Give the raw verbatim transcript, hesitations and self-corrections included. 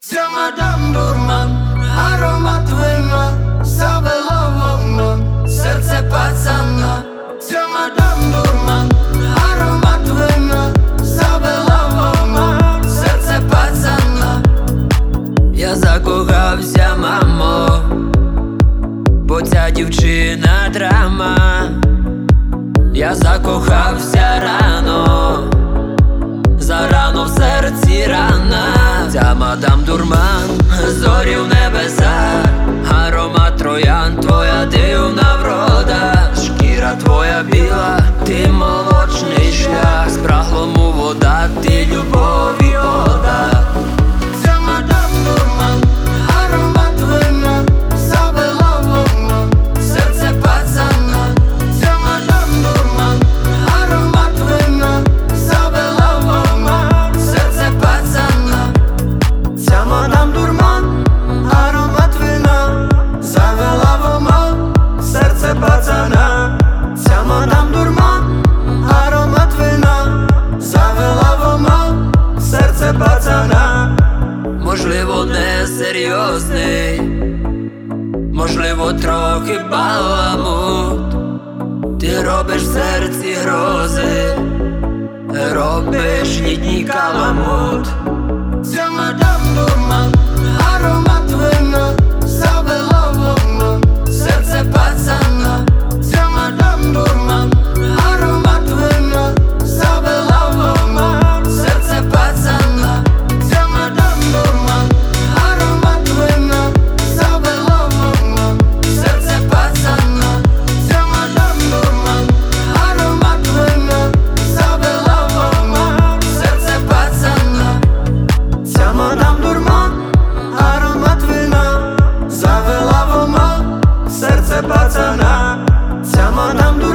Ця мадам дурман, аромат вина, завела вона серце пацана. Ця мадам дурман, аромат вина, завела вона серце пацана. Я закохався, мамо, бо ця дівчина драма. Я закохався рано, зарано в серці рана. Ця мадам дурман, зорі в небесах, аромат троян, твоя дивна врода, шкіра твоя біла, ти молочний шлях, спраглому вода, ти любові ода. Ця мадам дурман, аромат вина, завела вона серце пацана. Ця мадам дурман, аромат вина, завела вона серце пацана. Ця мадам дурман, аромат вина, завела вона серце пацана. Ця мадам дурман, аромат вина, завела вона серце пацана. Можливо, не серйозний, можливо, трохи баламут. Ти робиш в серці грози, робиш літній каламут. Ця мадам дурман, аромат вина, завела вона серце пацана. Ця мадам дурман, аромат вина, завела вона серце пацана. Ця мадам дурман, аромат вина, завела вона серце пацана. Ця мадам дурман, аромат вина, завела вона серце пацана. Ця мадам дурман, аромат вина, завела вона серце пацана. Ця мадам дурман.